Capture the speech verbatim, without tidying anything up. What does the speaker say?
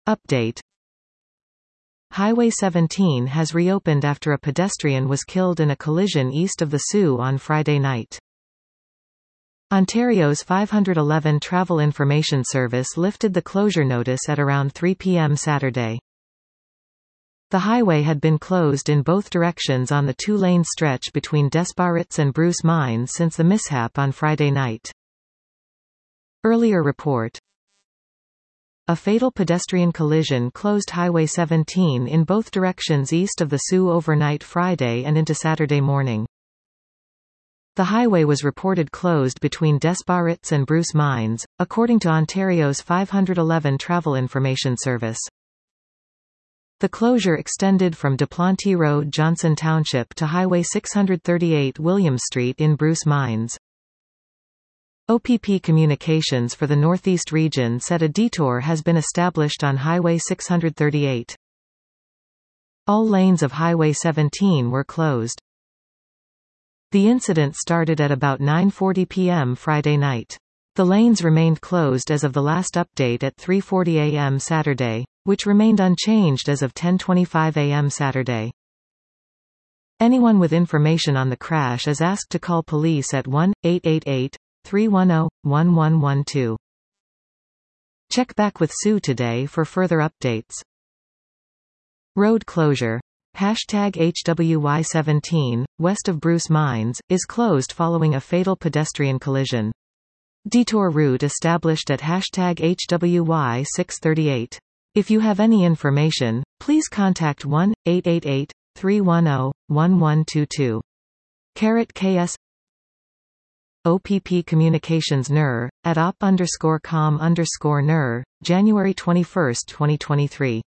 Update. Highway seventeen has reopened after a pedestrian was killed in a collision east of the Soo on Friday night. Ontario's five eleven Travel Information Service lifted the closure notice at around three p m Saturday. The highway had been closed in both directions on the two-lane stretch between Des-Barrets and Bruce Mines since the mishap on Friday night. Earlier report. A fatal pedestrian collision closed Highway seventeen in both directions east of the Soo overnight Friday and into Saturday morning. The highway was reported closed between Des-Barrets and Bruce Mines, according to Ontario's five eleven Travel Information Service. The closure extended from Duplanty Road, Johnson Township to Highway six thirty-eight William Street in Bruce Mines. O P P Communications for the Northeast region said a detour has been established on Highway six thirty-eight. All lanes of Highway seventeen were closed. The incident started at about nine forty p m Friday night. The lanes remained closed as of the last update at three forty a m Saturday, which remained unchanged as of ten twenty-five a m Saturday. Anyone with information on the crash is asked to call police at one eight eight eight, three one zero, one one one two. Check back with Soo today for further updates. Road closure. Hashtag H W Y seventeen, west of Bruce Mines, is closed following a fatal pedestrian collision. Detour route established at hashtag H W Y six thirty-eight. If you have any information, please contact one eight eight eight, three one zero, one one two two. Caret K S O P P Communications N R, at op underscore com underscore N R, January twenty-first, twenty twenty-three.